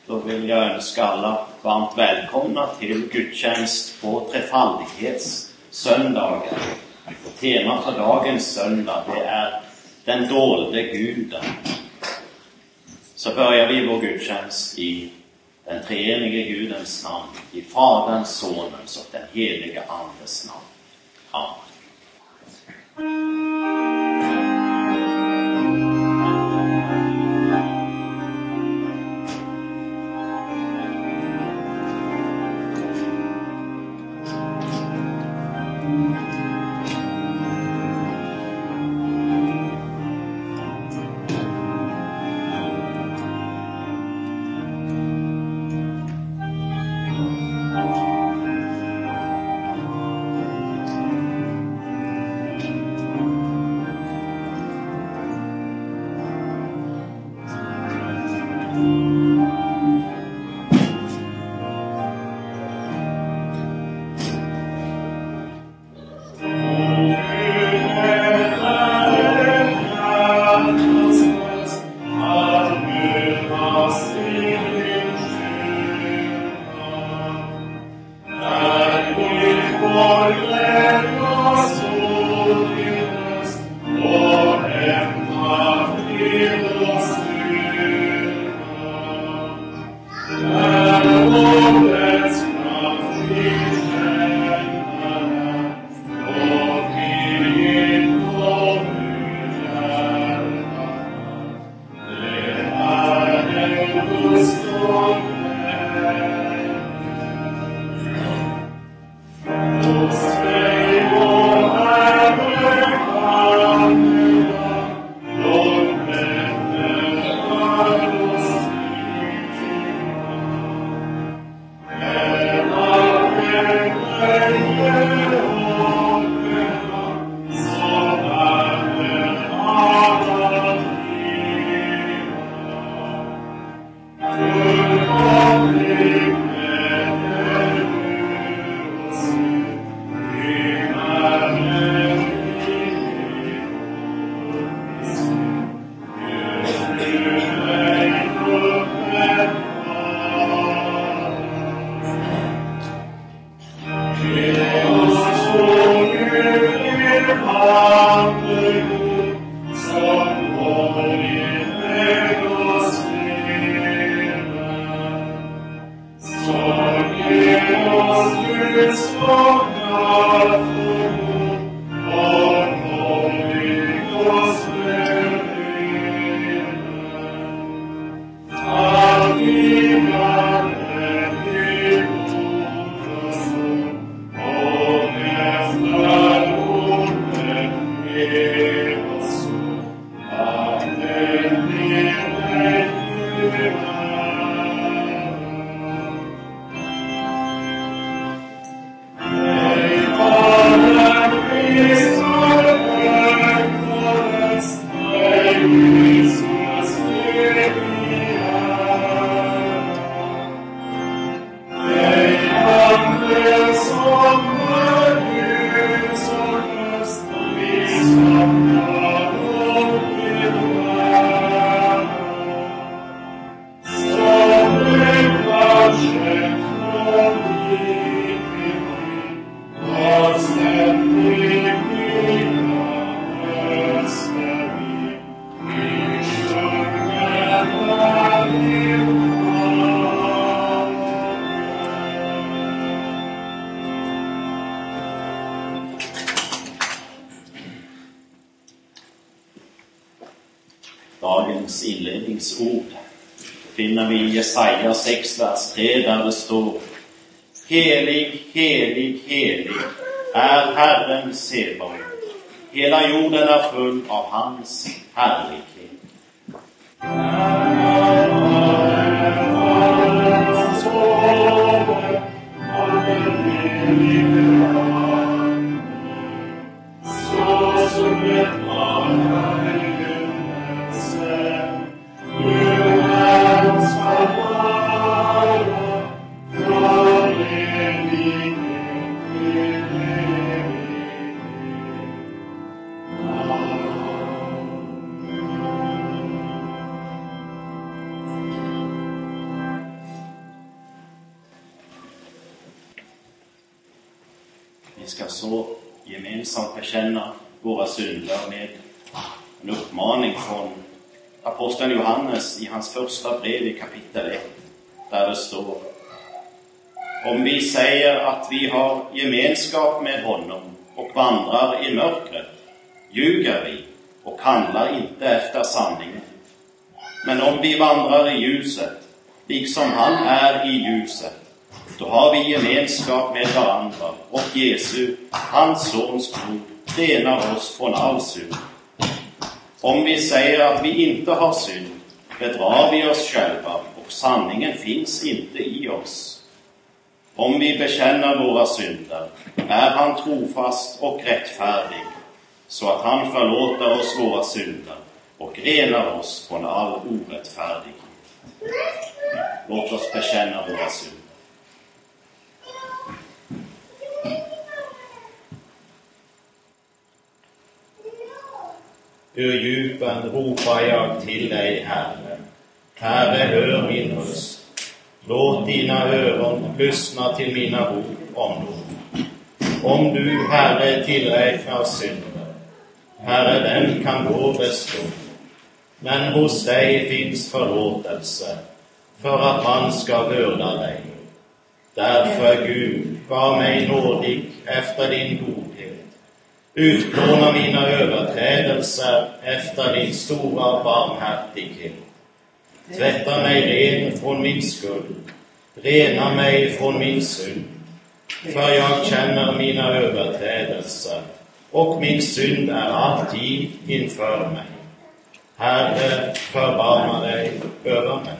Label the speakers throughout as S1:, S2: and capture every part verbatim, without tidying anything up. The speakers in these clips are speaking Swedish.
S1: Då vill jag önska alla varmt välkomna till gudstjänst på trefaldighetssöndagen. Tema för dagens söndag, det är den dolde guden. Så börjar vi vår gudstjänst i den treenige Gudens namn, i Faderns, Sonens och den helige Andes namn. Amen.
S2: Dagens inledningsord finner vi i Jesaja sex, vers tre, där det står: Helig, helig, helig är Herren Sebaot. Hela jorden är full av hans härlighet.
S1: Vi skal så gemensamt bekjenne våre synder med en oppmaning fra apostelen Johannes i hans første brev i kapittel ett, der det står: om vi sier at vi har gemenskap med honom og vandrer i mørkret, ljuger vi og handlar inte efter sanningen. Men om vi vandrar i ljuset, liksom han är i ljuset, då har vi gemenskap med varandra, och Jesu, hans sons blod, renar oss från all synd. Om vi säger att vi inte har synd, bedrar vi oss själva, och sanningen finns inte i oss. Om vi bekänner våra synder, är han trofast och rättfärdig, så att han förlåter oss våra synder och renar oss från all orättfärdighet. Låt oss bekänna våra synder. Ur djupen ropar jag till dig, Herre. Herre, hör min röst. Låt dina öron lyssna till mina ord om dem. Om du, Herre, tillräknar synder, Herre, den kan då bestå. Men hos dig finns förlåtelse, för att man ska vörda dig. Därför, Gud, var mig nådig efter din godhet. Utplåna mina överträdelser efter din stora barmhärtighet. Tvätta mig ren från min skuld, rena mig från min synd. För jag känner mina överträdelser, och min synd är alltid inför mig. Herre, förbarma dig över mig.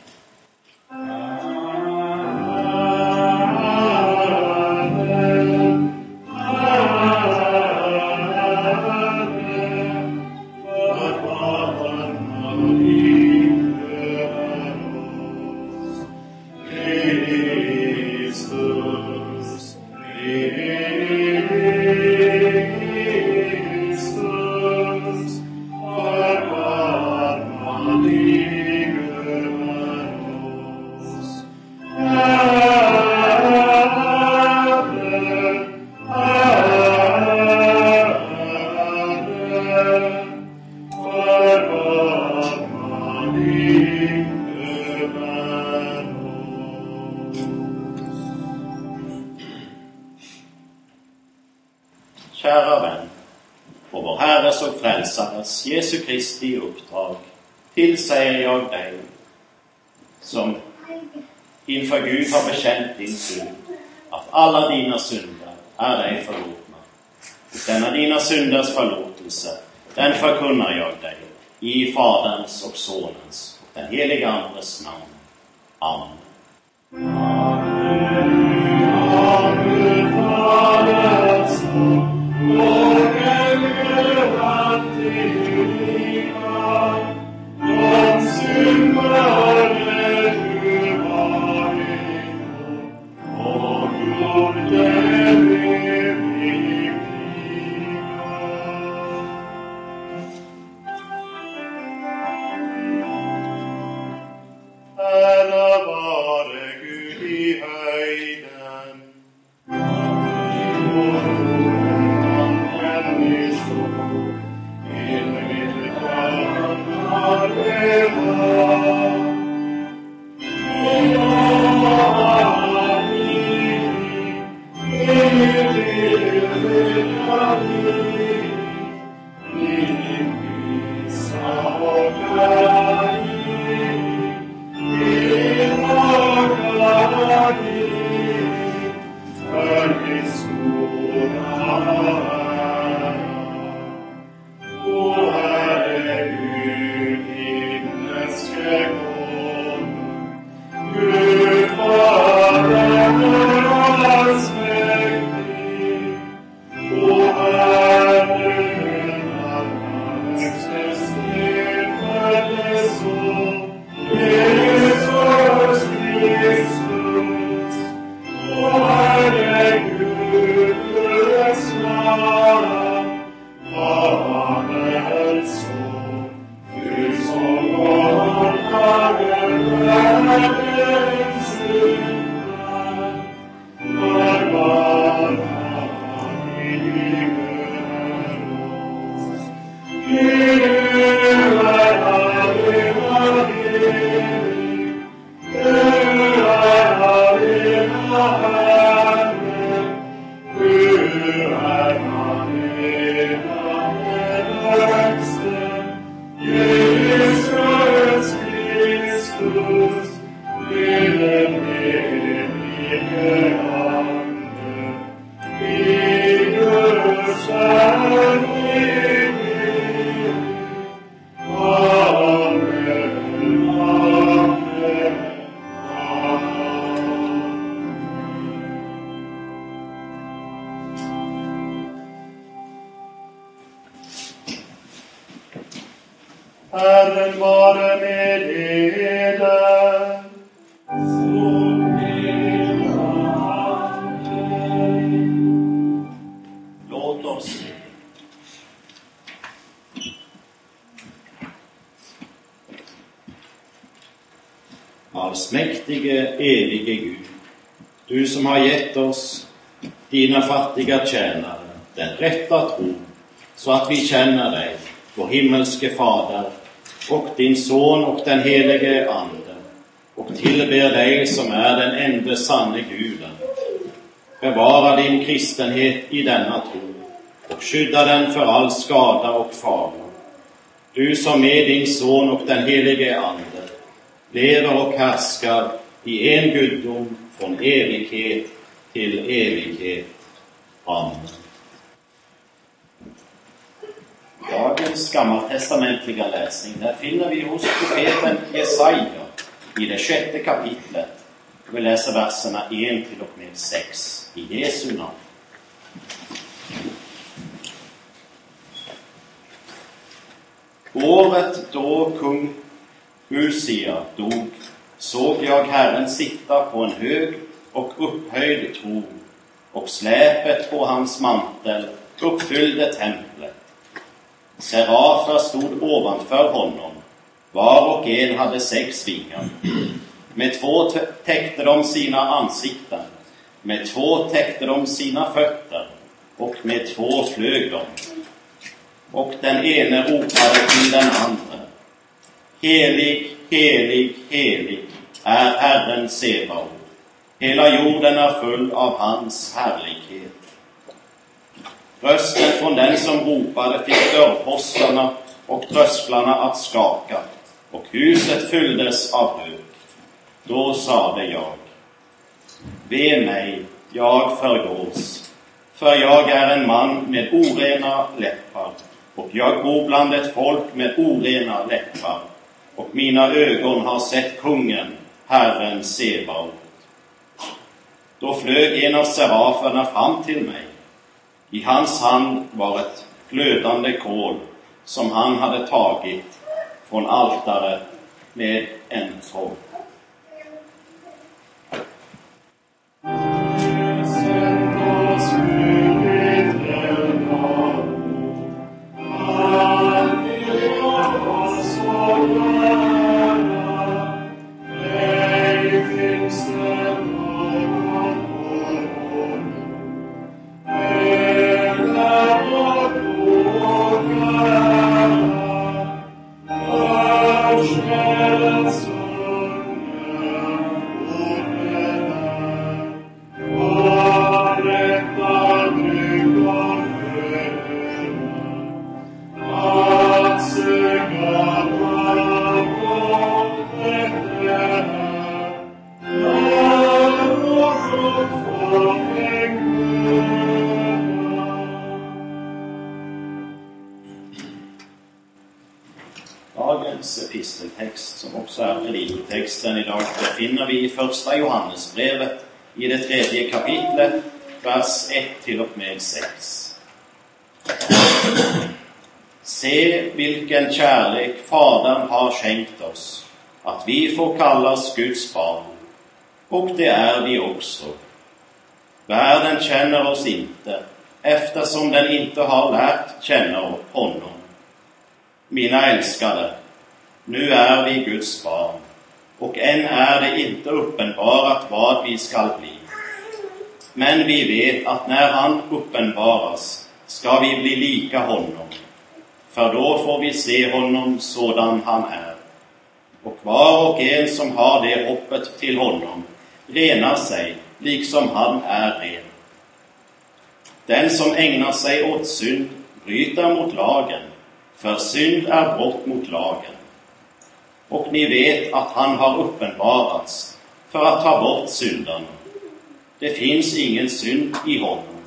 S1: Kära vän, på vår Herres och Frälsares Jesu Kristi uppdrag tillsäger jag dig, som inför Gud har bekänt din synd, att alla dina synder är dig förlåtna. Denna dina synders förlåtelse, den förkunnar jag dig i Faderns och Sonens och den heliga Andes namn. Amen.
S3: Amen.
S2: Herren vare med eder.
S1: Låt oss allsmäktige, evige Gud, du som har gett oss, dina fattiga tjänare, den rätta tro, så att vi känner dig, vår himmelske Fader, och din Son och den helige Ande, och tillber dig som är den enda sanne Guden. Bevara din kristenhet i denna tro och skydda den för all skada och fara. Du som med din Son och den helige Ande lever och härskar i en gudom från evighet till evighet. Amen. Dagens gammaltestamentliga läsning, där finner vi hos profeten Jesaja i det sjätte kapitlet. Vi läser verserna ett till och med sex i Jesu namn. Året då kung Usia dog, såg jag Herren sitta på en hög och upphöjd tron, och släpet på hans mantel uppfyllde templet. Serafer stod ovanför honom, var och en hade sex vingar. Med två täckte de sina ansikten, med två täckte de sina fötter, och med två flög de. Och den ene ropade till den andra: Helig, helig, helig är Herren Sebaot. Hela jorden är full av hans härlighet. Rösten från den som ropade fick dörrpostarna och trösklarna att skaka, och huset fylldes av rök. Då sade jag: Ve mig, jag förgås, för jag är en man med orena läppar, och jag bor bland ett folk med orena läppar, och mina ögon har sett kungen, Herren Sebaot. Då flög en av seraferna fram till mig. I hans hand var ett glödande kol som han hade tagit från altaret med en tråd. Dagens episteltext, som också är predikotexten idag, befinner vi i första Johannesbrevet i det tredje kapitlet, vers ett till och med sex. Se vilken kärlek Fadern har skänkt oss, att vi får kallas Guds barn, och det är vi också. Världen känner oss inte, eftersom den inte har lärt känna honom. Mina älskade, nu är vi Guds barn, och än är det inte uppenbarat vad vi skall bli. Men vi vet att när han uppenbaras ska vi bli lika honom, för då får vi se honom sådan han är. Och var och en som har det hoppet till honom renar sig, liksom han är ren. Den som ägnar sig åt synd bryter mot lagen, för synd är brott mot lagen. och ni vet att han har uppenbarats för att ta bort synderna. Det finns ingen synd i honom.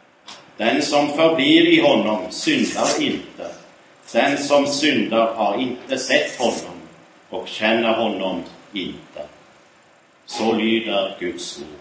S1: Den som förblir i honom syndar inte. Den som syndar har inte sett honom och känner honom inte. Så lyder Guds ord.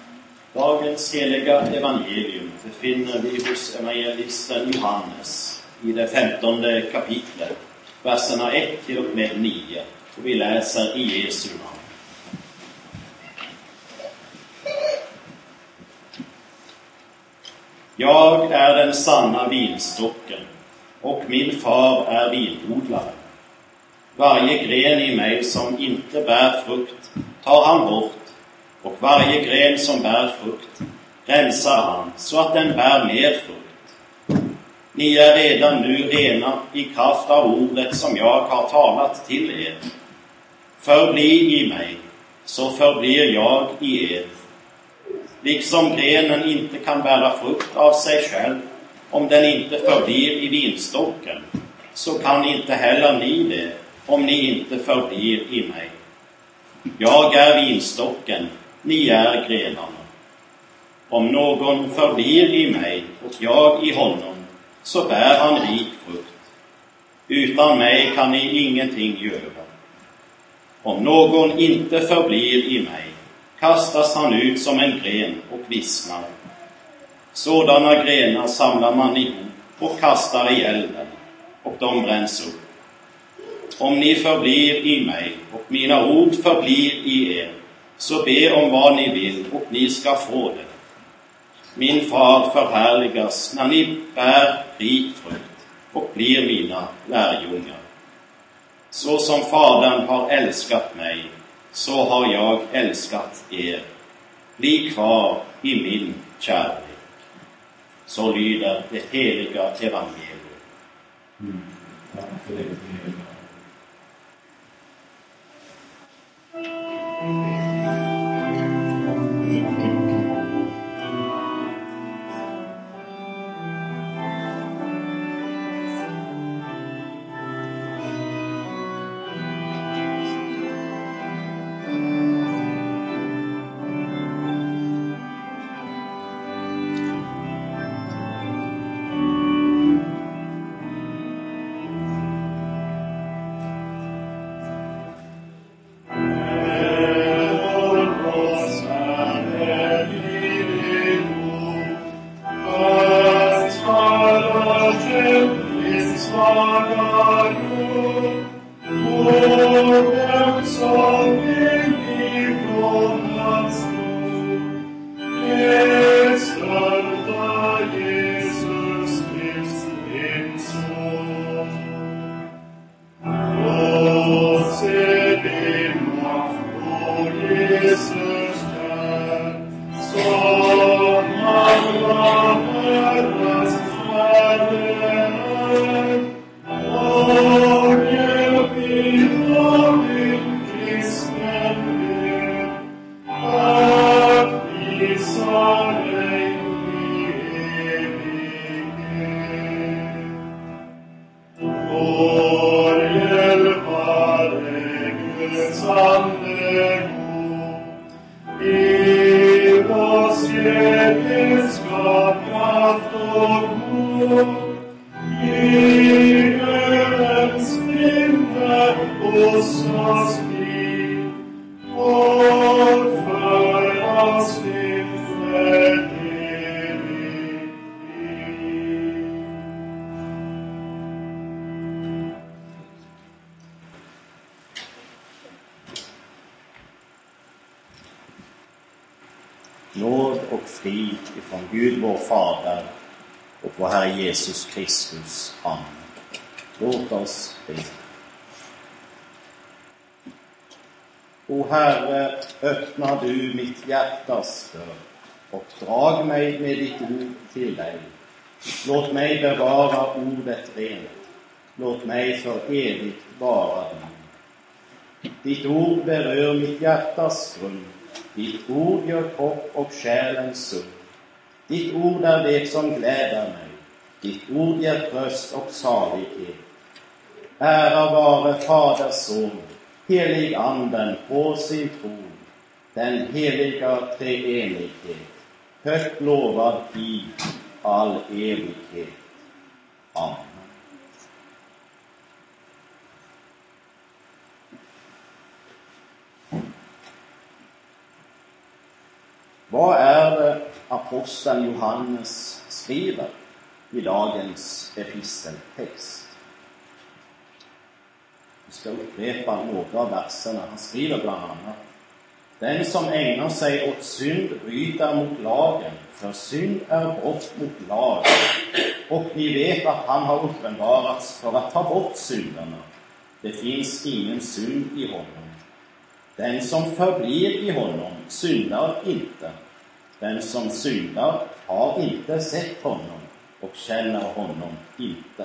S1: Dagens heliga evangelium befinner vi hos evangelisten Johannes i det femtonde kapitlet, verserna ett till och med nio. Och vi läser i Jesu namn. Jag är den sanna vinstocken, och min far är vinodlaren. Varje gren i mig som inte bär frukt tar han bort, och varje gren som bär frukt rensar han så att den bär mer frukt. Ni är redan nu rena i kraft av ordet som jag har talat till er. Förbli i mig, så förblir jag i er. Liksom grenen inte kan bära frukt av sig själv om den inte förblir i vinstocken, så kan inte heller ni det om ni inte förblir i mig. Jag är vinstocken, ni är grenarna. Om någon förblir i mig och jag i honom, så bär han rik frukt. Utan mig kan ni ingenting göra. Om någon inte förblir i mig, kastas han ut som en gren och vissnar. Sådana grenar samlar man ihop och kastar i elden, och de bränns upp. Om ni förblir i mig och mina ord förblir i er, så be om vad ni vill och ni ska få det. Min far förhärligas när ni bär rik frukt och blir mina lärjungar. Så som Fadern har älskat mig, så har jag älskat er. Bli kvar i min kärlek. Så lyder det heliga evangeliet.
S3: Mm. Tack för det.
S1: Nåd och frid ifrån Gud vår Fader och vår Herre Jesus Kristus. Amen. Låt oss be. O Herre, öppna du mitt hjärtas dörr och drag mig med ditt ord till dig. Låt mig bevara ordet rent. Låt mig för evigt vara din. Ditt ord berör mitt hjärtas grund. Ditt ord gör kropp och själen sund. Ditt ord är det som gläder mig. Ditt ord ger tröst och salighet. Ära vare Fader, Son, helig anden på sin tron, den heliga treenighet, högt lovad i all evighet. Amen. Vad är det aposteln Johannes skriver?
S2: i dagens episteltekst. Vi skal upprepa noen av versene. Han skriver bland annat: Den som ägnar sig åt synd bryter mot lagen, för synd är brott mot lagen. Och ni vet att han har uppenbarats för att ta bort synderna. Det finns ingen synd i honom. Den som förblir i honom syndar inte. Den som syndar har inte sett honom och känner honom inte.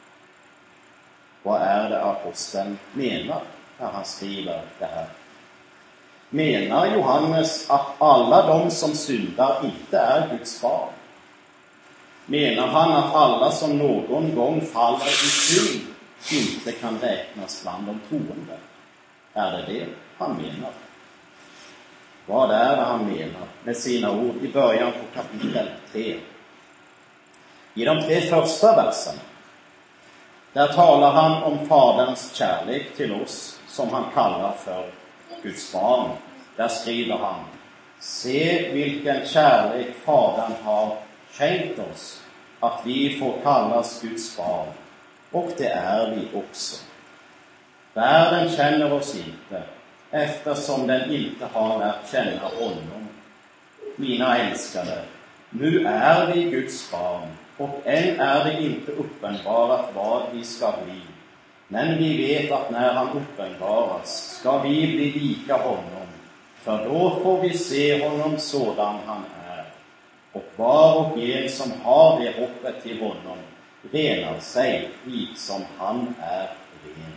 S2: Vad är det aposteln menar när han skriver det här? Menar Johannes att alla de som syndar inte är Guds barn? Menar han att alla som någon gång faller i synd inte kan räknas bland de troende? Är det det han menar? Vad är det han menar med sina ord i början på kapitel tre? I de tre första verserna, där talar han om faderns kärlek till oss som han kallar för Guds barn. Där skriver han: Se vilken kärlek fadern har skänkt oss, att vi får kallas Guds barn, och det är vi också. Världen känner oss inte, eftersom den inte har lärt känna honom. Mina älskade, nu är vi Guds barn, och än är det inte uppenbarat vad vi ska bli. Men vi vet att när han uppenbaras ska vi bli lika honom, för då får vi se honom sådan han är. Och var och en som har det hoppet till honom renar sig liksom han är ren.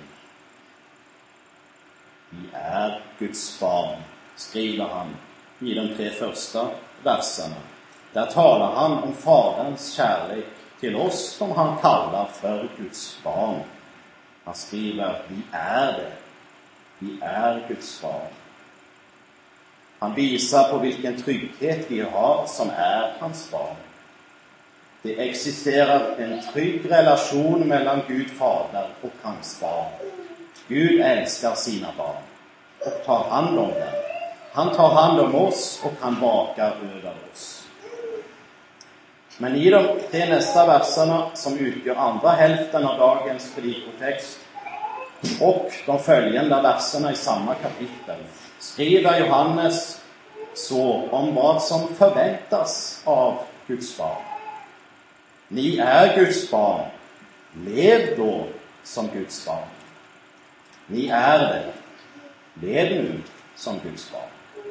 S2: Vi är Guds barn, skriver han i de tre första verserna. Där talar han om faderns kärlek till oss som han kallar för Guds barn. Han skriver: vi är det. Vi är Guds barn. Han visar på vilken trygghet vi har som är hans barn. Det existerar en trygg relation mellan Gud fader och hans barn. Gud älskar sina barn och tar hand om dem. Han tar hand om oss och han vakar över oss. Men i de tre nästa verserna, som utgör andra hälften av dagens predikotext, och de följande verserna i samma kapitel, skriver Johannes så om vad som förväntas av Guds barn. Ni är Guds barn, lev då som Guds barn. Ni är det, lev nu som Guds barn.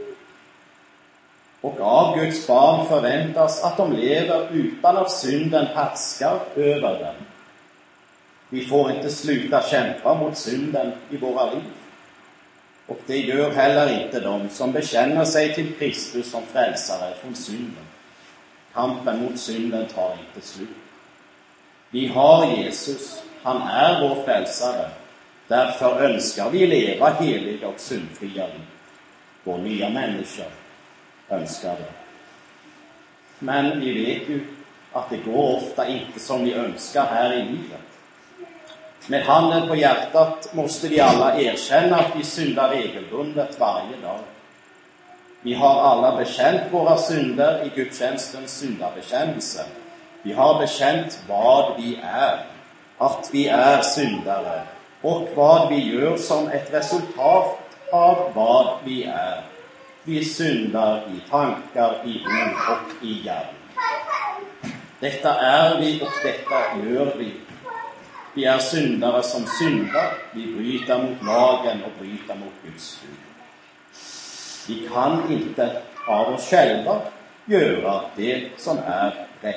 S2: Och av Guds barn förväntas att de lever utan att synden härskar över dem. Vi får inte sluta kämpa mot synden i våra liv. Och det gör heller inte de som bekänner sig till Kristus som frälsare från synden. Kampen mot synden tar inte slut. Vi har Jesus, han är vår frälsare. Därför önskar vi leva heliga och syndfria liv. Vår nya människa önskar det. Men vi vet ju att det går ofta inte som vi önskar här i livet. Med handen på hjärtat måste vi alla erkänna att vi syndar regelbundet varje dag. Vi har alla bekänt våra synder i gudstjänstens syndabekännelse. Vi har bekänt vad vi är, att vi är syndare, och vad vi gör som ett resultat av vad vi är. Vi syndar i tankar, i ord och i gärning. Detta är vi och detta gör vi. Vi är syndare som syndar. Vi bryter mot lagen och bryter mot Guds bud. Vi kan inte av oss själva göra det som är rätt.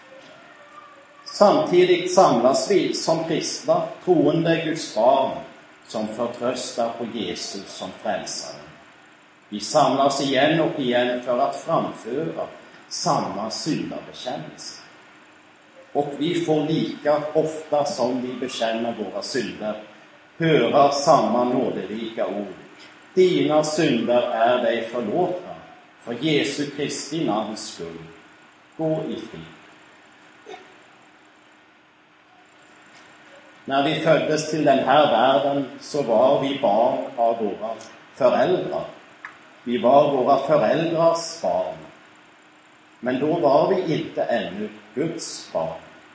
S2: Samtidigt samlas vi som kristna, troende Guds barn, som förtröstar på Jesus som frälsare. Vi samlas igen och igen för att framföra samma syndabekännelse. Och vi får lika ofta som vi bekänner våra synder höra samma nådelika ord. Dina synder är dig förlåtna, för Jesu Kristi namns skull. Gå i frid. När vi föddes till den här världen så var vi barn av våra föräldrar. Vi var våra föräldrars barn. Men då var vi inte ännu Guds barn.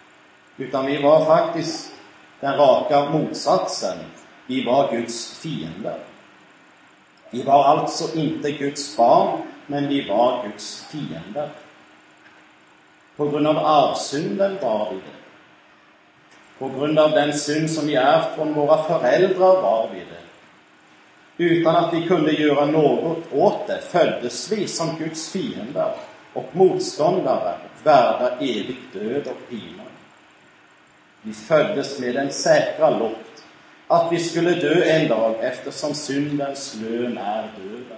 S2: utan vi var faktiskt den raka motsatsen. Vi var Guds fiender. Vi var alltså inte Guds barn, men vi var Guds fiender. På grund av arvsynden var vi det. På grund av den synd som vi ärvt från våra föräldrar var vi det. Utan att vi kunde göra något åt det föddes vi som Guds fiender och motståndare, värda evig död och pina. Vi föddes med en säkra lott att vi skulle dö en dag, eftersom syndens lön är döden.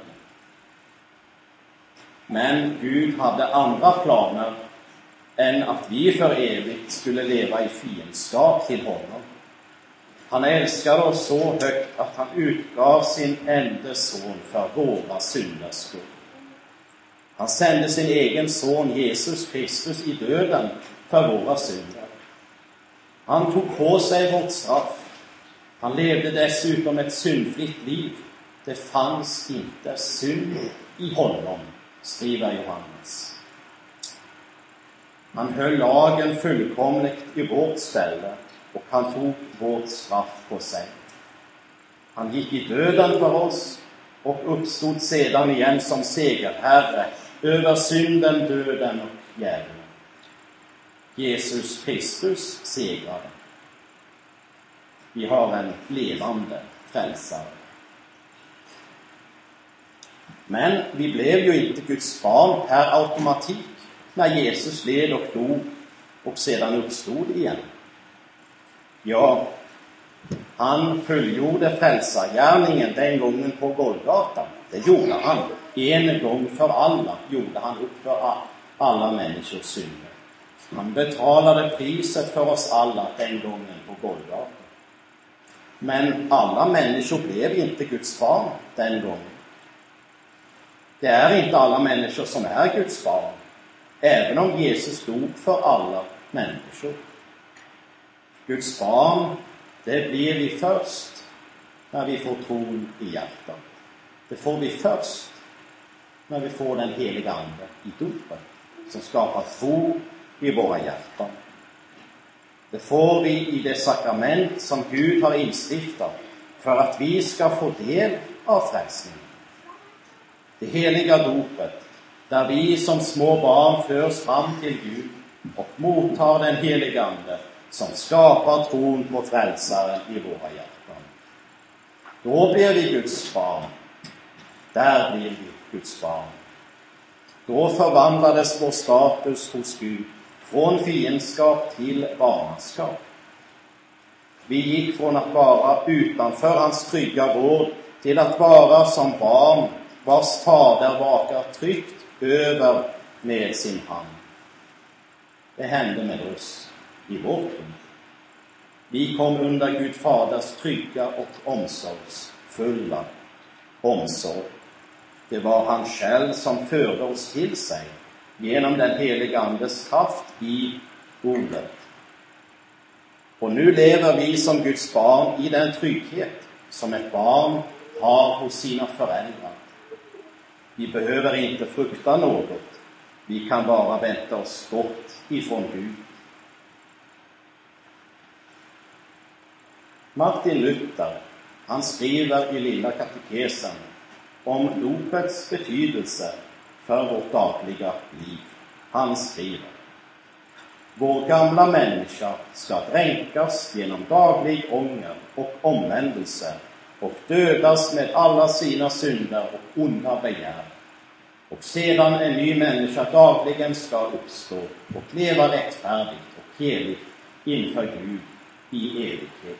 S2: Men Gud hade andra planer än att vi för evigt skulle leva i fiendskap till honom. Han älskade oss så högt att han utgav sin enda son för våra synders skull. Han sände sin egen son Jesus Kristus i döden för våra synder. Han tog på sig vårt straff. Han levde dessutom ett syndfritt liv. Det fanns inte synd i honom, skriver Johannes. Han höll lagen fullkomligt i vårt ställe och han tog vårt straff på sig. Han gick i döden för oss och uppstod sedan igen som segerherre över synden, döden och djävulen. Jesus Kristus segrade. Vi har en levande frälsare. Men vi blev ju inte Guds barn per automatik när Jesus led och dog och sedan uppstod igen. Ja, han fullgjorde frälsargärningen den gången på Golgata. Det gjorde han. En gång för alla gjorde han upp för alla människors synder. Han betalade priset för oss alla den gången på Golgata. Men alla människor blev inte Guds barn den gången. Det är inte alla människor som är Guds barn, även om Jesus dog för alla människor. Guds barn, det blir vi först när vi får tron i hjärtat. Det får vi först när vi får den heliga ande i dopet som skapar tro i våra hjärtan. Det får vi i det sakrament som Gud har instiftat för att vi ska få del av frälsningen. Det heliga dopet, där vi som små barn förs fram till Gud och mottar den heliga ande som skapar tron på frälsaren i våra hjärtan. Då blir vi Guds barn. Där blir vi Guds barn. Då förvandlades vår status hos Gud från fiendskap till barnaskap. Vi gick från att vara utanför hans trygga vård till att vara som barn vars fader vakar tryggt över med sin hand. Det hände med oss i vårt liv. Vi kom under Gud faders trygga och omsorgsfulla omsorg. Det var han själv som förde oss till sig genom den heliga andes kraft i ordet. Och nu lever vi som Guds barn i den trygghet som ett barn har hos sina föräldrar. Vi behöver inte frukta något. Vi kan bara vänta oss gott ifrån Gud. Martin Luther, han skriver i Lilla katekesen om dopets betydelse för vårt dagliga liv. Han skriver: vår gamla människa ska dränkas genom daglig ånger och omvändelse och dödas med alla sina synder och onda begär. Och sedan en ny människa dagligen ska uppstå och leva rättfärdigt och heligt inför Gud i evighet.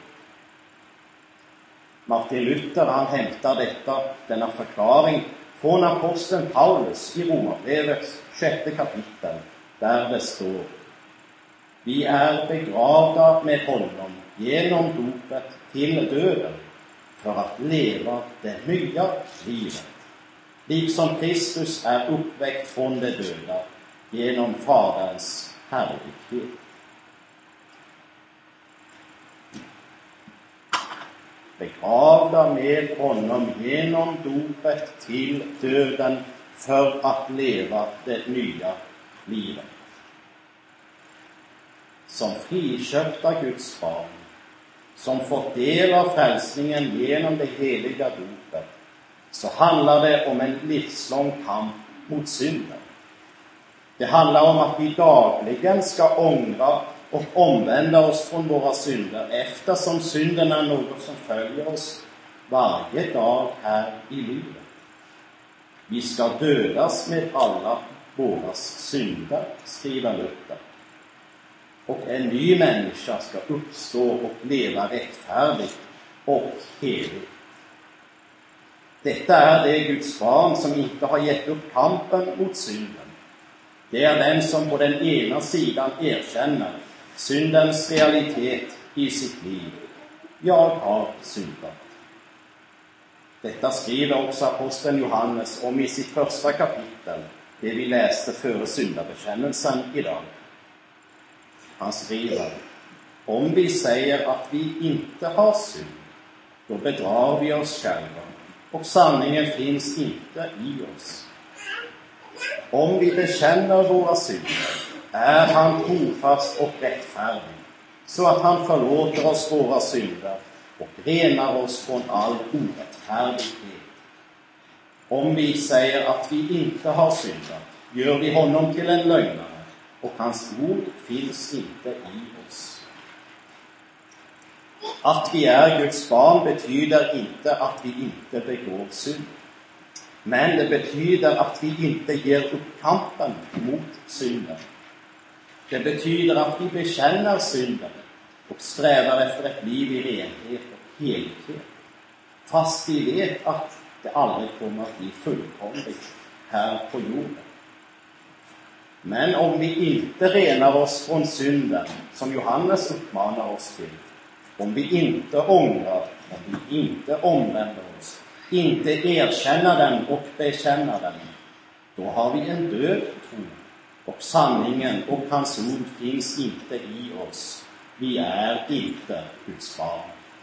S2: Martin Luther, han hämtar detta, denna förklaring från aposteln Paulus i Romarbrevets sjätte kapitel, där det står: vi är begravda med honom genom dopet till döden för att leva det nya livet, liksom Kristus är uppväckt från de döda genom Faderns härlighet. Begravda med honom genom dopet till döden för att leva det nya livet. som friköpta Guds barn, som fått del av frälsningen genom det heliga dopet, så handlar det om en livslång kamp mot synden. Det handlar om att vi dagligen ska ångra och omvända oss från våra synder, eftersom synden är något som följer oss varje dag här i livet. Vi ska dödas med alla våra synder, skriver Luther. Och en ny människa ska uppstå och leva rättfärdigt och heligt. Detta är det Guds barn som inte har gett upp kampen mot synden. Det är den som på den ena sidan erkänner syndens realitet i sitt liv. Jag har syndat. Detta skriver också aposteln Johannes om i sitt första kapitel, det vi läste före syndabekännelsen idag. Han skriver: om vi säger att vi inte har synd, då bedrar vi oss själva, och sanningen finns inte i oss. Om vi bekänner våra synder, är han trofast och rättfärdig, så att han förlåter oss våra synder och renar oss från all orättfärdighet. Om vi säger att vi inte har syndat, gör vi honom till en lögnare, och hans ord finns inte i oss. Att vi är Guds barn betyder inte att vi inte begår synd. Men det betyder att vi inte ger upp kampen mot synden. Det betyder att vi bekänner synden och strävar efter ett liv i renhet och helighet. Fast vi vet att det aldrig kommer att bli fullkomligt här på jorden. Men om vi inte renar oss från synden, som Johannes uppmanar oss till, om vi inte ångrar, om vi inte omvänder oss, inte erkänner den och bekänner den, då har vi en död tro, och sanningen och hans ord finns inte i oss. Vi är inte Guds barn.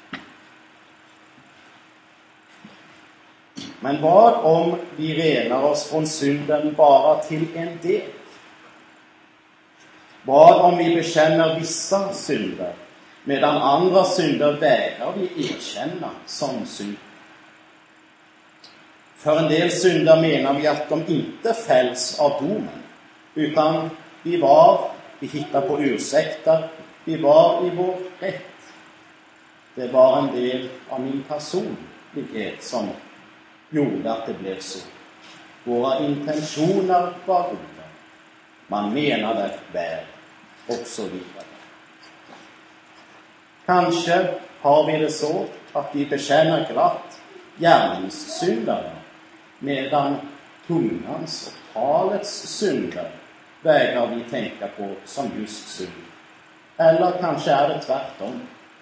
S2: Men vad om vi renar oss från synden bara till en del? Vad om vi bekänner vissa synder, medan andra synder vägrar vi erkänna som synd? För en del synder menar vi att de inte fälls av domen, utan vi var, vi hittar på ursäkter, vi var i vår rätt. Det var en del av min personlighet som gjorde att det blev så. Våra intentioner var goda. Man menade väl, och så vidare. Kanske har vi det så att vi bekänner glatt gärningssynderna, medan tungans och talets synder vägrar vi tänka på som just synd. Eller kanske är det tvärtom.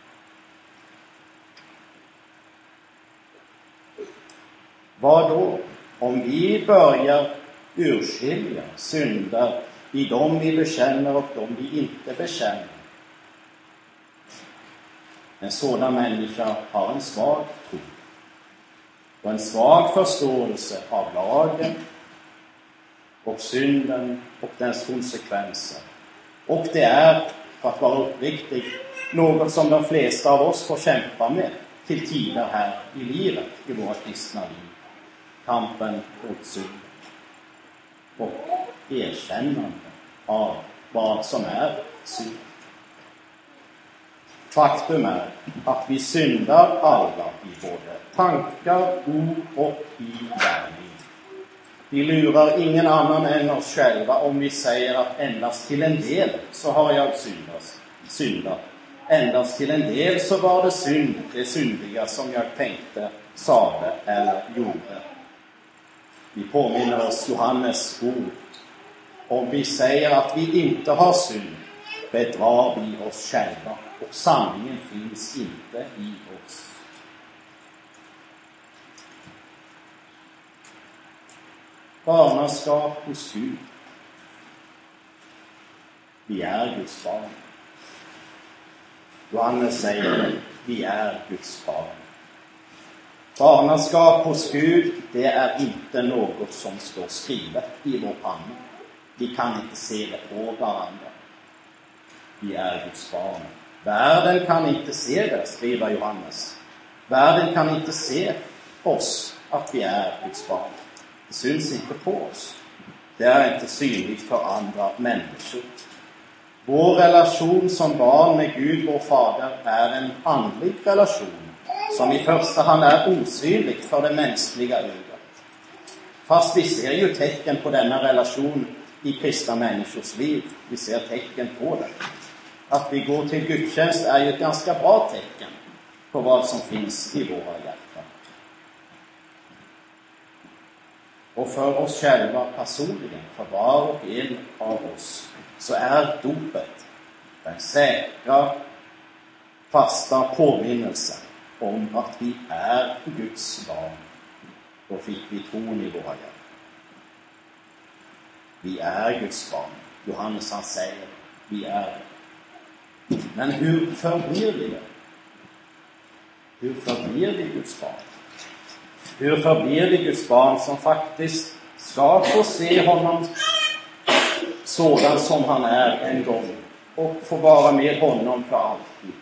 S2: Vad då om vi börjar urskilja synder i dem vi bekänner och dem vi inte bekänner? En sådan människa har en svag tro och en svag förståelse av lagen och synden och dess konsekvenser. Och det är, för att vara uppriktig, något som de flesta av oss får kämpa med till tider här i livet, i våra kristna liv. Kampen mot synd och erkännande av vad som är synd. Faktum är att vi syndar alla i både tankar, ord och i gärning. Vi lurar ingen annan än oss själva om vi säger att endast till en del så har jag syndat. syndat. Endast till en del så var det synd, det syndiga som jag tänkte, sade eller gjorde. Vi påminner oss Johannes ord. Om vi säger att vi inte har synd, bedrar vi oss själva, och sanningen finns inte i oss. Barnaskap hos Gud. Vi är Guds barn. Johannes säger, vi är Guds barn. Barnaskap hos Gud, det är inte något som står skrivet i vår panna. Vi kan inte se det på varandra. vi är Guds barn. Världen kan inte se det, skriver Johannes. Världen kan inte se oss, att vi är Guds barn. Det syns inte på oss. Det är inte synligt för andra människor. Vår relation som barn med Gud, vår fader, är en andlig relation som i första hand är osynlig för det mänskliga ögat. Fast vi ser ju tecken på denna relation i kristna människors liv. Vi ser tecken på det. Att vi går till gudstjänst är ju ett ganska bra tecken på vad som finns i våra hjärtan. Och för oss själva personligen, för var och en av oss, så är dopet den säkra, fasta påminnelsen om att vi är Guds barn. Då fick vi tron i våra hjärtan. Vi är Guds barn. Johannes han säger, vi är. Men hur förblir vi det? Hur förblir vi Guds barn? Hur förblir vi Guds barn som faktiskt ska få se honom sådan som han är en gång och få vara med honom för alltid?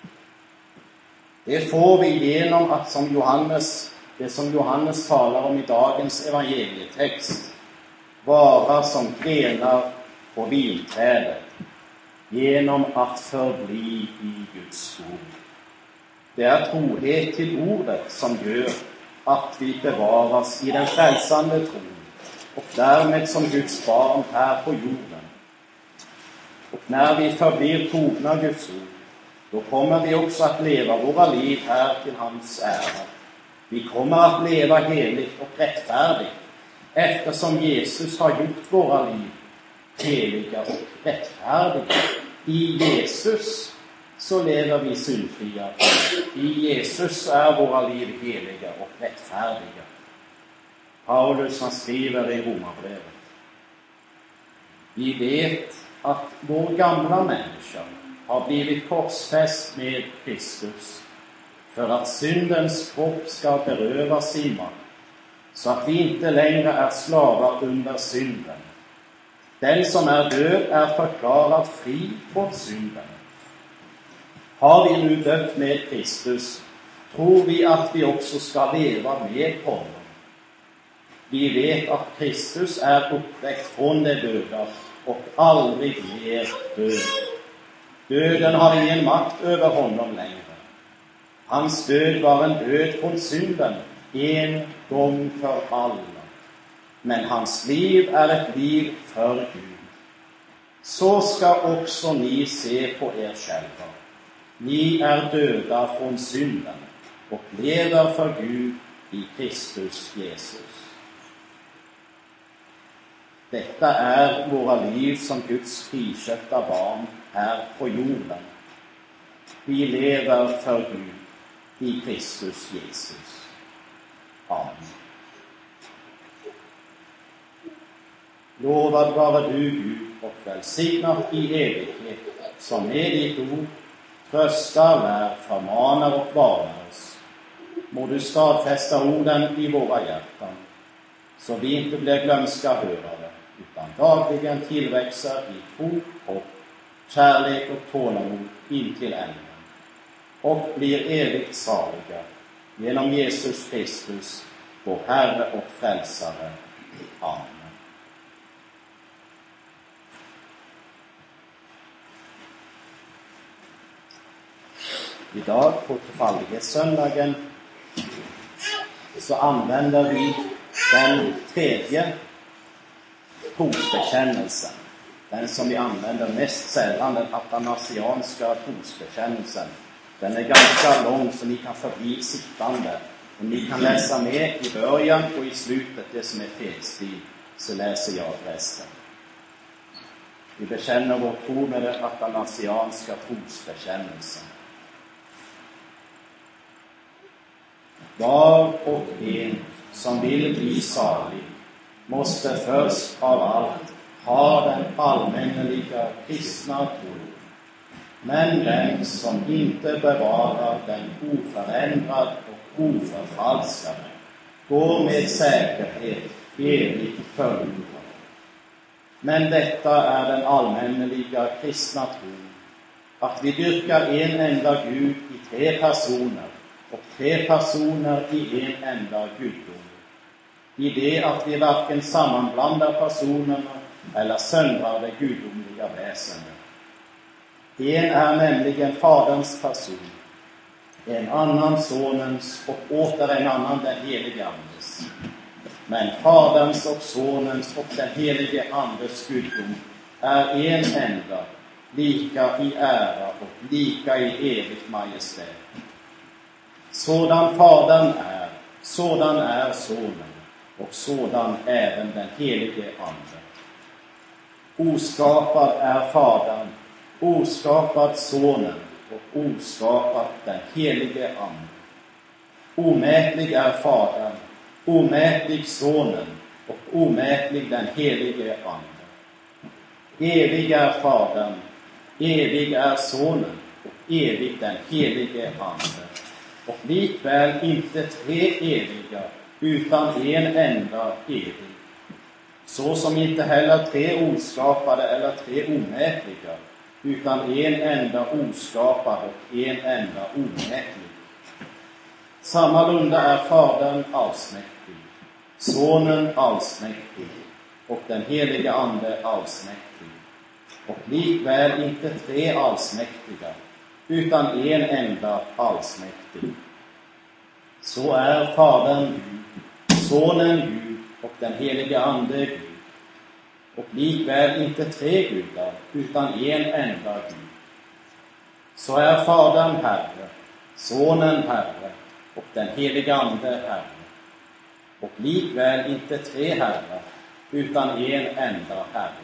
S2: Det får vi genom att som Johannes, det som Johannes talar om i dagens evangelietext, vara som grenar på vinträdet, genom att förbli i Guds ord. Det är trohet till ordet som gör att vi bevaras i den frälsande tron och därmed som Guds barn här på jorden. Och när vi förblir trogna Guds ord, då kommer vi också att leva våra liv här till hans ära. Vi kommer att leva heligt och rättfärdigt, eftersom Jesus har gjort våra liv heliga och rättfärdiga. I Jesus så lever vi syndfria. I Jesus är våra liv heliga och rättfärdiga. Paulus han skriver i Romarbrevet. Vi vet att vår gamla människa har blivit korsfäst med Kristus för att syndens kropp ska berövas sin makt, så att vi inte längre är slavar under synden. Den som är död är förklarad fri från synden. Har vi nu dött med Kristus, tror vi att vi också ska leva med honom. Vi vet att Kristus är uppväckt från de döda och aldrig mer död. Döden har ingen makt över honom längre. Hans död var en död från synden, en gång för alla. Men hans liv är ett liv för Gud. Så ska också ni se på er själva. Ni är döda från synden och lever för Gud i Kristus Jesus. Detta är våra liv som Guds friköpta barn här på jorden. Vi lever för Gud i Kristus Jesus. Amen. Lovad vare du, Gud, och välsignat i evighet, som med ditt ord tröstar, lär, förmanar och varnar oss. Må du stadfästa orden i våra hjärtan, så vi inte blir glömska hörare, utan dagligen tillväxer i tro och kärlek och tålamod in till änden, och blir evigt saliga genom Jesus Kristus, vår Herre och Frälsare. Amen. Idag på Trefaldighetssöndagen så använder vi den tredje trosbekännelsen. Den som vi använder mest sällan, den athanasianska trosbekännelsen. Den är ganska lång så ni kan förbli sittande. Och ni kan läsa med i början och i slutet, det som är felstil, så läser jag resten. Vi bekänner vår tro med den athanasianska trosbekännelsen. Var och en som vill bli salig måste först av allt ha den allmänneliga kristna tron. Men den som inte bevarar den oförändrad och oförfalskad går med säkerhet evigt förlorad. Men detta är den allmänneliga kristna tron, att vi dyrkar en enda Gud i tre personer och tre personer i en enda gudom. I det att vi varken sammanblandar personerna eller söndrar det gudomliga väsendet. En är nämligen Faderns person, en annan Sonens och åter en annan den helige Andes. Men Faderns och Sonens och den helige Andes gudom är en enda, lika i ära och lika i evigt majestät. Sådan Fadern är, sådan är Sonen och sådan även den helige Ande. Oskapad är Fadern, oskapad Sonen och oskapad den helige Ande. Omätlig är Fadern, omätlig Sonen och omätlig den helige Ande. Evig är Fadern, evig är Sonen och evig den helige Ande. Och likväl inte tre eviga, utan en enda evig. Så som inte heller tre oskapade eller tre omätliga, utan en enda oskapad och en enda omätlig. Sammalunda är Fadern allsmäktig, Sonen allsmäktig och den helige Ande allsmäktig. Och likväl inte tre allsmäktiga, utan en enda allsmäktig. Så är Fadern Gud, Sonen Gud och den helige Ande Gud. Och likväl inte tre gudar, utan en enda Gud. Så är Fadern Herre, Sonen Herre och den helige Ande Herre. Och likväl inte tre herrar, utan en enda Herre.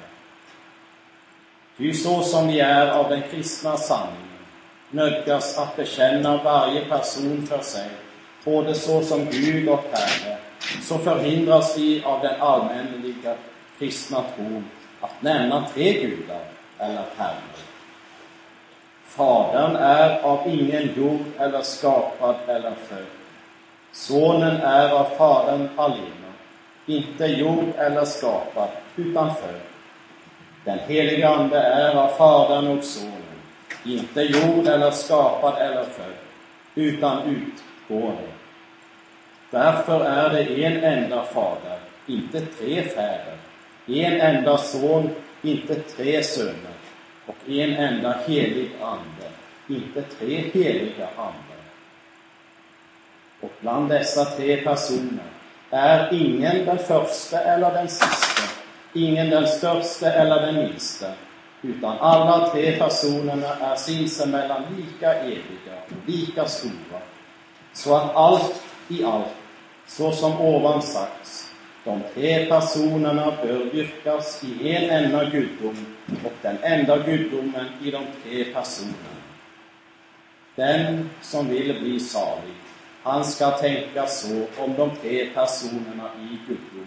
S2: Ty så som vi är av den kristna sanningen nödgas att bekänna varje person för sig, både så som Gud och Herre, så förhindras vi av den allmänliga kristna tron att nämna tre gudar eller herrar. Fadern är av ingen jord eller skapad eller född. Sonen är av Fadern allena, inte jord eller skapad, utan född. Den helige Ande är av Fadern och Sonen, inte jord eller skapad eller född, utan utgående. Därför är det en enda Fader, inte tre fäder, en enda Son, inte tre söner, och en enda helig Ande, inte tre heliga andar. Och bland dessa tre personer är ingen den första eller den sista, ingen den största eller den minsta, utan alla tre personerna är sinsemellan lika eviga och lika stora, så att allt i allt, så som ovan sagts, de tre personerna bör dyrkas i en enda gudom och den enda gudomen i de tre personerna. Den som vill bli salig, han ska tänka så om de tre personerna i gudom.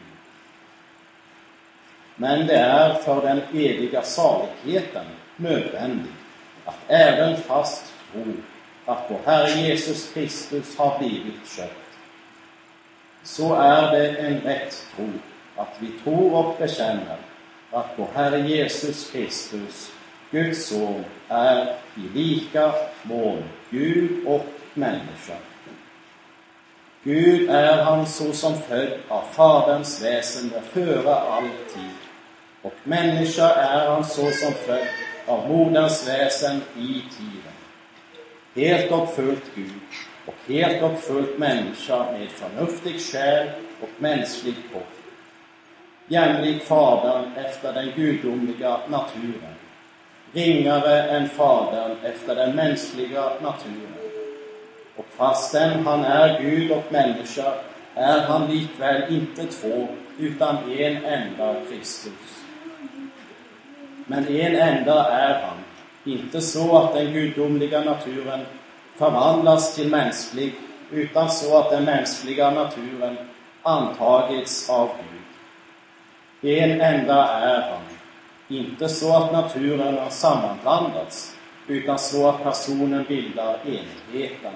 S2: Men det är för den eviga saligheten nödvändigt att även fast tro att vår Herre Jesus Kristus har blivit köpt. Så är det en rätt tro att vi tror och bekänner att vår Herre Jesus Kristus, Guds son, är i lika mån Gud och människa. Gud är han så som född av Faderns väsende före all tid, och människa är han så som född av moderns väsen i tiden. Helt och fullt Gud och helt och fullt människa med förnuftig själ och mänsklig kropp. Jämlik Fadern efter den gudomliga naturen, ringare än Fadern efter den mänskliga naturen. Och fastän han är Gud och människa är han likväl inte två, utan en enda Kristus. Men en enda är han, inte så att den gudomliga naturen förvandlas till mänsklig, utan så att den mänskliga naturen antagits av Gud. En enda är han, inte så att naturen har sammanblandats, utan så att personen bildar enheten.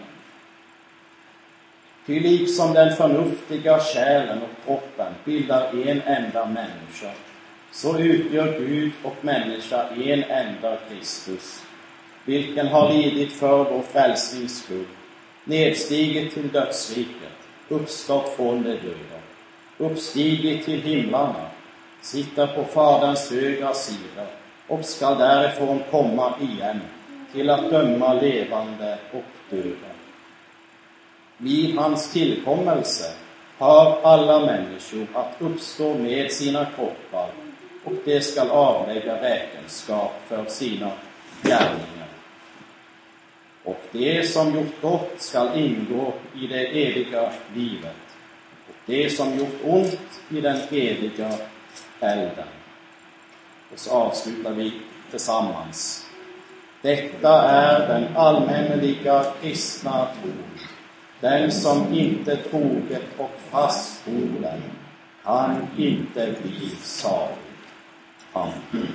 S2: Ty liksom den förnuftiga själen och kroppen bildar en enda människa, så utgör Gud och människa en enda Kristus. vilken har lidit för vår frälsnings skull, nedstigit till dödsriket, uppstått från de döda, uppstigit till himlarna, sitter på Faderns högra sida och skall därifrån komma igen till att döma levande och döda. Vid hans tillkommelse har alla människor att uppstå med sina kroppar, och de skall avlägga räkenskap för sina gärningar. Och de som gjort gott skall ingå i det eviga livet, och de som gjort ont i den eviga elden. Och så avslutar vi tillsammans. Detta är den allmänneliga kristna tron. Den som inte troget och fast tror den kan inte bli salig. Amen.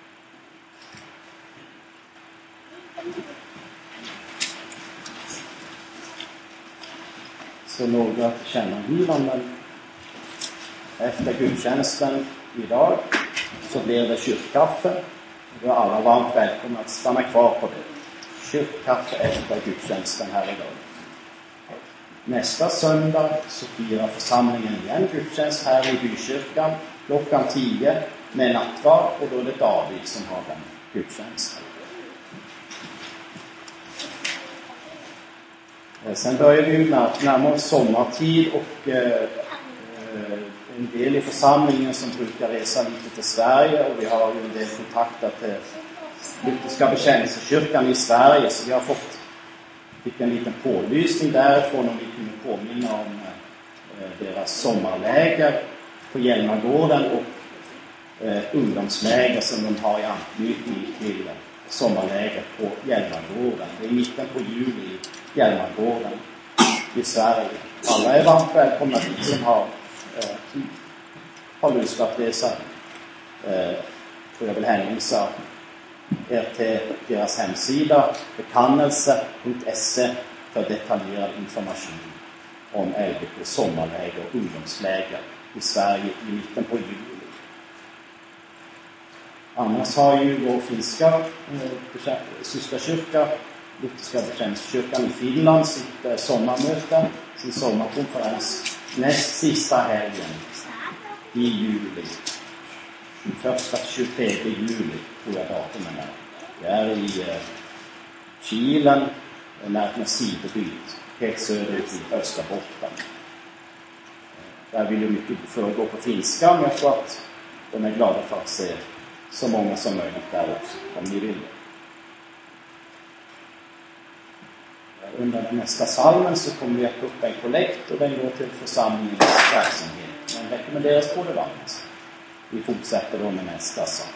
S2: Så några tillkännagivanden. Efter gudstjänsten idag så blir det kyrkkaffe. Vi är alla varmt välkomna att stanna kvar på det. Kyrkkaffe efter gudstjänsten här idag. Nästa söndag så firar församlingen igen gudstjänst här i bykyrkan klockan tio med nattvard, och då är det David som har den gudstjänsten. Sen börjar vi närma oss sommartid, och eh, en del i församlingen som brukar resa lite till Sverige, och vi har ju en del kontakter till Lutherska bekännelsekyrkan i Sverige, så vi har fått fick en liten pålysning därifrån om vi kunde påminna om eh, deras sommarläger på Hjälmargården och eh, ungdomsläger som de har i anknytning till eh, sommarläger på Hjälmargården. Det är mitten på juli i Hjälmargården i Sverige. Alla är varmt välkomna som har, eh, har lust att resa. Eh, och jag vill hänvisa er till deras hemsida bekannelse punkt se för detaljerad information om L B K sommarläger och ungdomsläger i Sverige i mitten på juli. Annars har ju vår finska eh, systerkyrka, Lutherska bekännelsekyrkan i Finland, sitt eh, sommarmöte, sin sommarkonferens näst sista helgen i juli. Första tjugotredje juli tror jag datumen är. Det är i eh, Kilen, nära med Sidebyt, helt söderut i Österbotten. Där vill ju mycket föregå på finska, men jag tror att de är glada för att se så många som möjligt där också, om ni vill. Under nästa salmen så kommer vi att ta upp en kollekt, och den går till församlingens verksamhet. Den rekommenderas på det varmt. Vi fortsätter då med nästa salm.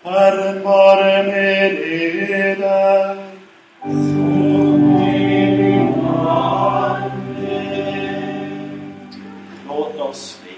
S2: Herren vare med eder. Låt oss be.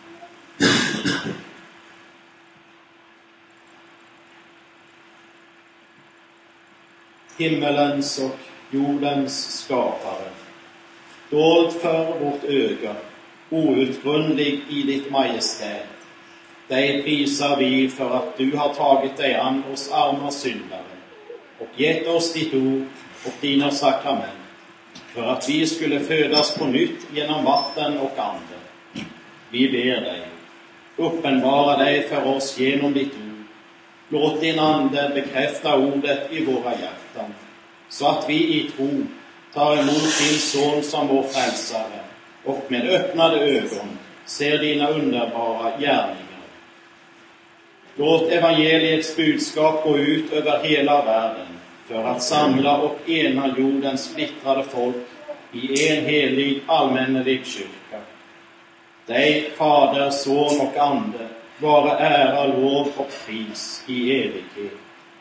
S2: Himmelens och jordens skapare, dold för vårt öga, outgrundlig i ditt majestät. Dig prisar vi för att du har tagit dig an oss arma syndare och gett oss ditt ord och dina sakrament, för att vi skulle födas på nytt genom vatten och ande. Vi ber dig, uppenbara dig för oss genom ditt ord. Låt din ande bekräfta ordet i våra hjärtan, så att vi i tro tar emot din son som vår frälsare och med öppnade ögon ser dina underbara gärningar. Låt evangeliets budskap gå ut över hela världen för att samla och ena jordens splittrade folk i en helig allmännelig kyrka. Dig, Fader, Son och Ande, vara ära, lov och pris i evighet.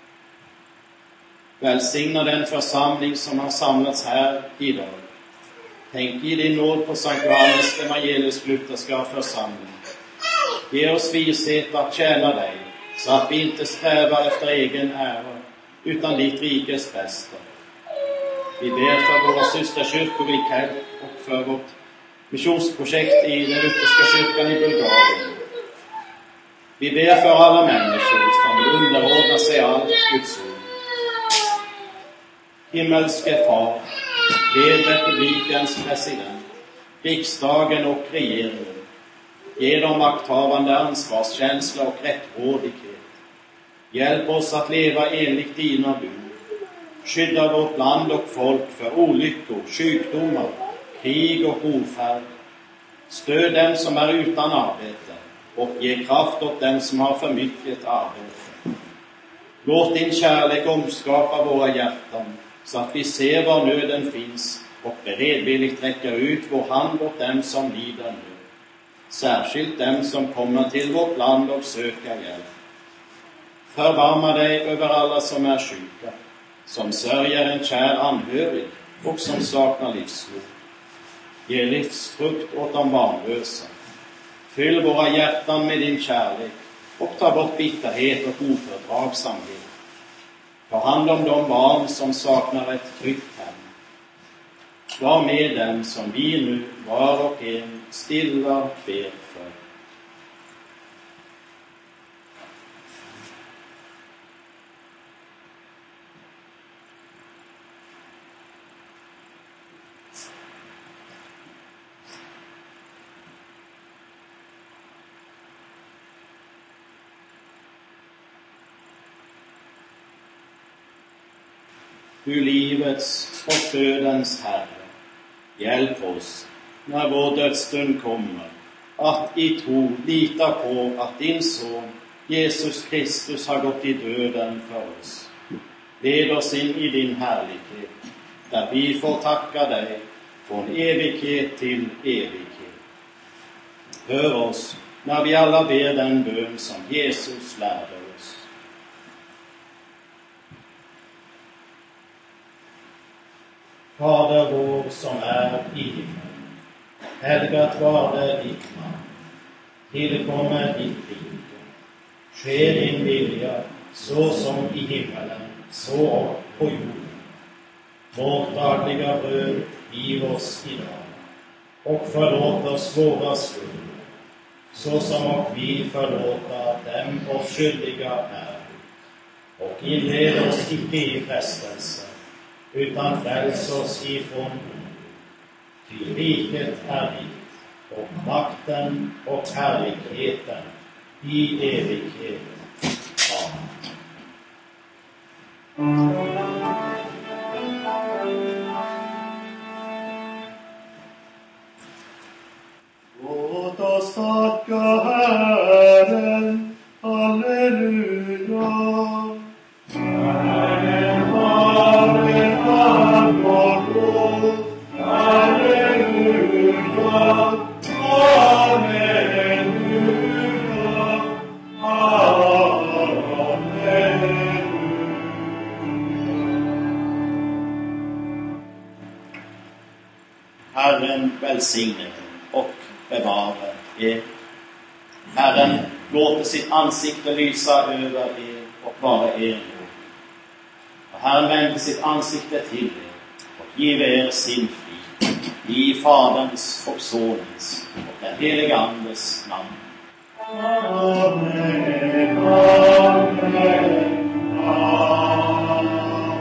S2: Välsigna den församling som har samlats här idag. Tänk i din nåd på Sankt Johannes evangelisk-lutherska församling. Ge oss vishet att tjäna dig, så att vi inte strävar efter egen ära, utan ditt rikes bästa. Vi ber för våra systerkyrkor i Kälp och för vårt missionsprojekt i den lutherska kyrkan i Bulgarien. Vi ber för alla människor som vill underordna sig allt Guds ord. Himmelske Far, led republikens president, riksdagen och regeringen. Ge dem makthavande ansvarskänsla och rättrådighet. Hjälp oss att leva enligt dina bud. Skydda vårt land och folk för olyckor, sjukdomar, krig och ofärd. Stöd dem som är utan arbete och ge kraft åt dem som har för mycket arbete. Låt din kärlek omskapa våra hjärtan, så att vi ser var nöden finns och beredvilligt räcker ut vår hand åt dem som lider nöd. Särskilt dem som kommer till vårt land och söker hjälp. Förbarma dig över alla som är sjuka, som sörjer en kär anhörig och som saknar livsro. Ge livsfrukt åt de barnlösa. Fyll våra hjärtan med din kärlek och ta bort bitterhet och ofördragsamhet. Ta hand om de barn som saknar ett tryggt hem. Var med dem som vi nu var och en stilla ber för. Du livets och dödens Herre, hjälp oss när vår dödsstund kommer, att i tro lita på att din son Jesus Kristus har gått i döden för oss. Led oss in i din härlighet, där vi får tacka dig från evighet till evighet. Hör oss när vi alla ber den bön som Jesus lärde oss. Fader vår som är i himmelen, helgat varde ditt namn. Tillkommer ditt rike. Ske din vilja, så som i himmelen, så och på jorden. Vårt dagliga bröd giv oss idag, och förlåt oss våra skulder, så som och vi förlåta dem oss skyldiga är. Och inled oss icke i frestelse, utan fräls oss ifrån till riket är ditt, och makten och härligheten i evighet. Amen. Låt oss tacka Herren, halleluja. Herren var en hand och råd, halleluja, halleluja, amen.
S1: välsigne och bevara er. Herren låter sitt ansikte lysa över er och vara er nåd. Och Herren vänder sitt ansikte till er och ger er sin frid. I Faderns och Sonens och den heliga Andes namn. Amen, amen, amen.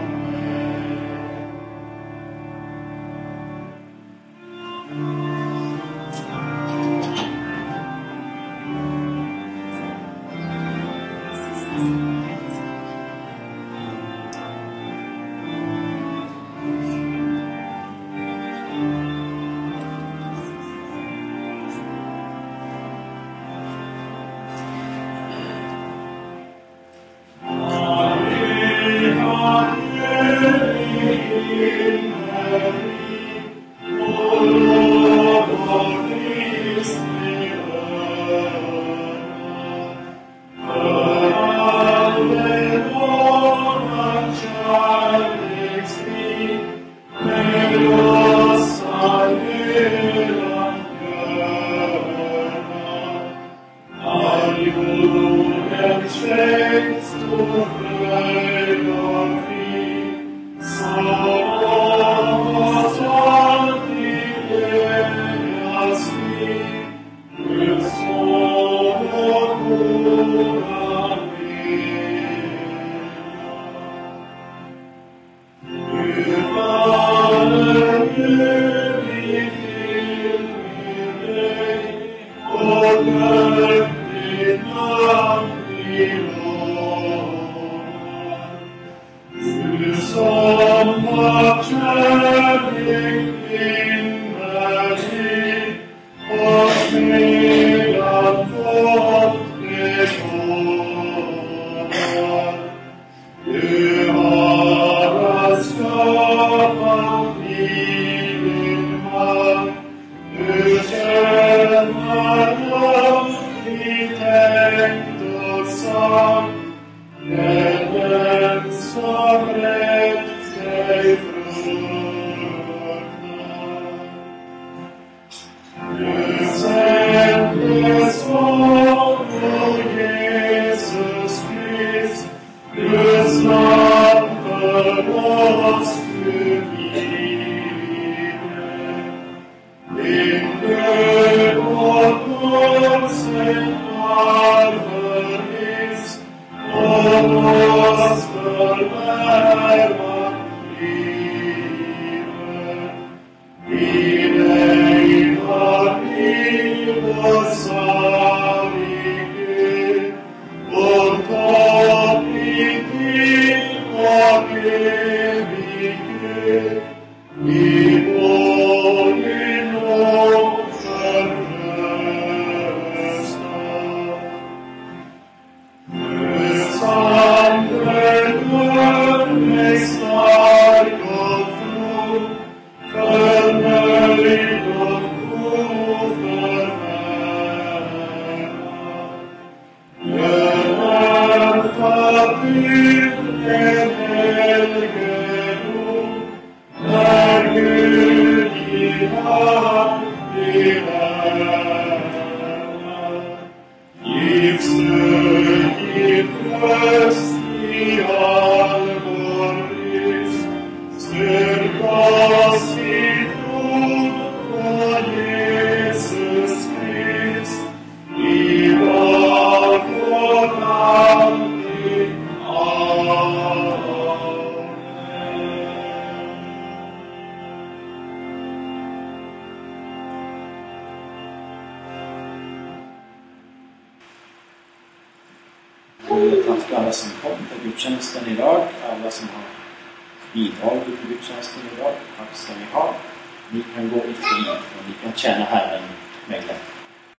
S2: Tack till alla som kom till gudstjänsten idag, alla som har bidragit till gudstjänsten idag. Tack ska ni ha. Ni kan gå i frid och ni kan tjäna Herren med glädje.